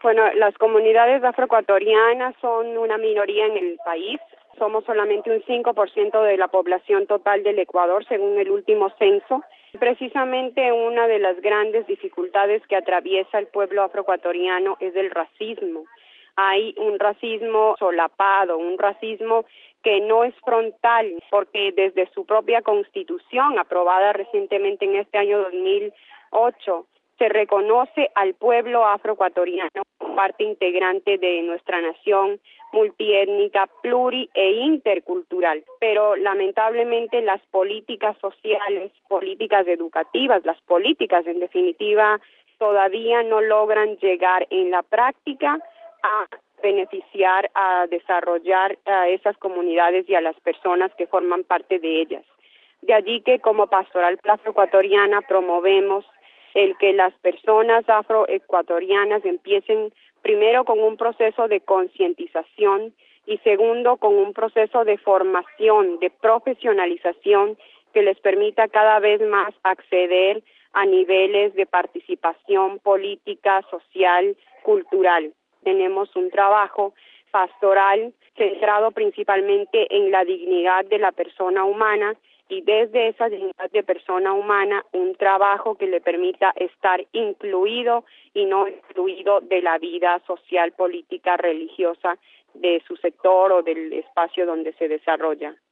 Bueno, las comunidades afroecuatorianas son una minoría en el país. Somos solamente un 5% de la población total del Ecuador, según el último censo. Precisamente una de las grandes dificultades que atraviesa el pueblo afroecuatoriano es el racismo. Hay un racismo solapado, un racismo que no es frontal, porque desde su propia constitución, aprobada recientemente en este año 2008, se reconoce al pueblo afroecuatoriano como parte integrante de nuestra nación multiétnica, pluri e intercultural. Pero lamentablemente las políticas sociales, políticas educativas, las políticas en definitiva, todavía no logran llegar en la práctica a beneficiar, a desarrollar a esas comunidades y a las personas que forman parte de ellas. De allí que como Pastoral Afroecuatoriana promovemos el que las personas afroecuatorianas empiecen primero con un proceso de concientización y segundo con un proceso de formación, de profesionalización que les permita cada vez más acceder a niveles de participación política, social, cultural. Tenemos un trabajo pastoral centrado principalmente en la dignidad de la persona humana y desde esa dignidad de persona humana un trabajo que le permita estar incluido y no excluido de la vida social, política, religiosa de su sector o del espacio donde se desarrolla.